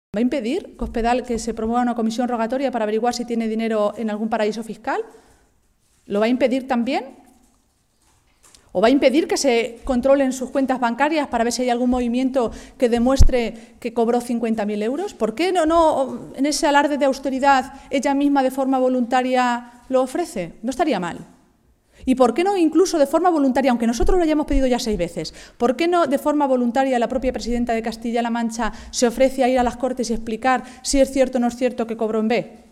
¿Va a impedir Cospedal que se promueva una comisión rogatoria para averiguar si tiene dinero en algún paraíso fiscal? ¿Lo va a impedir también? ¿O va a impedir que se controlen sus cuentas bancarias para ver si hay algún movimiento que demuestre que cobró 50.000 euros? ¿Por qué no en ese alarde de austeridad ella misma de forma voluntaria lo ofrece? No estaría mal. ¿Y por qué no incluso de forma voluntaria, aunque nosotros lo hayamos pedido ya 6 veces, por qué no de forma voluntaria la propia presidenta de Castilla-La Mancha se ofrece a ir a las Cortes y explicar si es cierto o no es cierto que cobró en B?